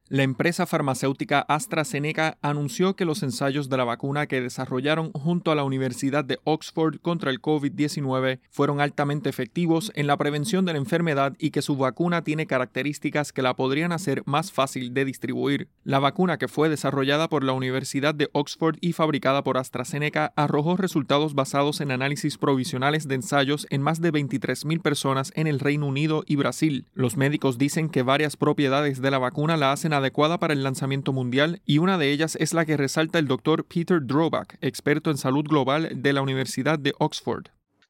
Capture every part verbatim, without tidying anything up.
La empresa farmacéutica AstraZeneca anunció que los ensayos de la vacuna que desarrollaron junto a la Universidad de Oxford contra el COVID diecinueve fueron altamente efectivos en la prevención de la enfermedad y que su vacuna tiene características que la podrían hacer más fácil de distribuir. La vacuna, que fue desarrollada por la Universidad de Oxford y fabricada por AstraZeneca, arrojó resultados basados en análisis provisionales de ensayos en más de veintitrés mil personas en el Reino Unido y Brasil. Los médicos dicen que varias propiedades de la vacuna la hacen adecuada para el lanzamiento mundial, y una de ellas es la que resalta el doctor Peter Drobak, experto en salud global de la Universidad de Oxford.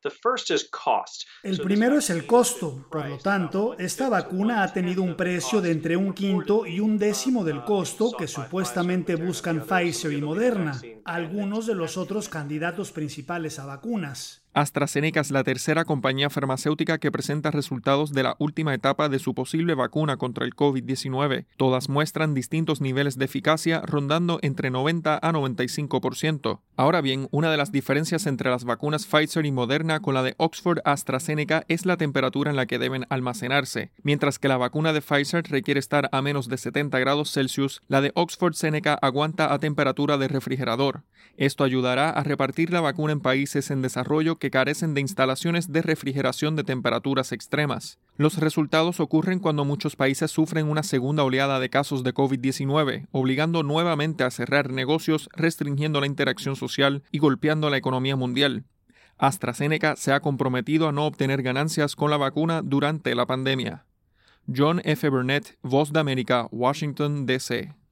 El primero es el costo. Por lo tanto, esta vacuna ha tenido un precio de entre un quinto y un décimo del costo que supuestamente buscan Pfizer y Moderna, algunos de los otros candidatos principales a vacunas. AstraZeneca es la tercera compañía farmacéutica que presenta resultados de la última etapa de su posible vacuna contra el COVID diecinueve. Todas muestran distintos niveles de eficacia, rondando entre noventa a noventa y cinco por ciento. Ahora bien, una de las diferencias entre las vacunas Pfizer y Moderna con la de Oxford AstraZeneca es la temperatura en la que deben almacenarse. Mientras que la vacuna de Pfizer requiere estar a menos de setenta grados Celsius, la de Oxford Zeneca aguanta a temperatura de refrigerador. Esto ayudará a repartir la vacuna en países en desarrollo que carecen de instalaciones de refrigeración de temperaturas extremas. Los resultados ocurren cuando muchos países sufren una segunda oleada de casos de COVID diecinueve, obligando nuevamente a cerrar negocios, restringiendo la interacción social y golpeando la economía mundial. AstraZeneca se ha comprometido a no obtener ganancias con la vacuna durante la pandemia. John F. Burnett, Voz de América, Washington, D C